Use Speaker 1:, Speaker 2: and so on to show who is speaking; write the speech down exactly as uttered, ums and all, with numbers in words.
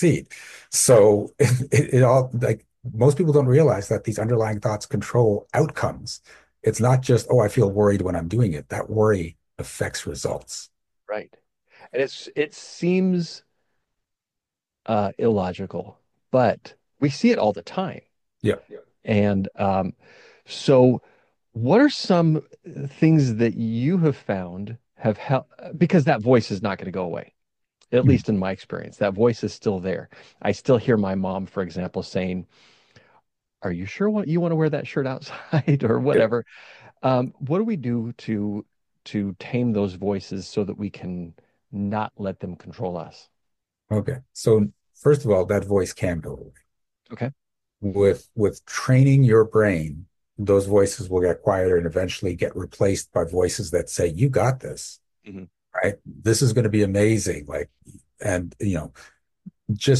Speaker 1: succeed. So it, it all like most people don't realize that these underlying thoughts control outcomes. It's not just, oh, I feel worried when I'm doing it. That worry affects results.
Speaker 2: Right. And it's it seems uh, illogical, but we see it all the time.
Speaker 1: Yeah.
Speaker 2: And um, so, what are some things that you have found have helped? Because that voice is not going to go away, at
Speaker 1: Mhm.
Speaker 2: least in my experience. That voice is still there. I still hear my mom, for example, saying, "Are you sure what you want to wear that shirt outside or
Speaker 1: Yeah.
Speaker 2: whatever?" Um, what do we do to to tame those voices so that we can not let them control us?
Speaker 1: Okay. So first of all, that voice can go away.
Speaker 2: Okay.
Speaker 1: With with training your brain, those voices will get quieter and eventually get replaced by voices that say, "You got this,
Speaker 2: Mhm.
Speaker 1: right? This is going to be amazing." Like, and you know, just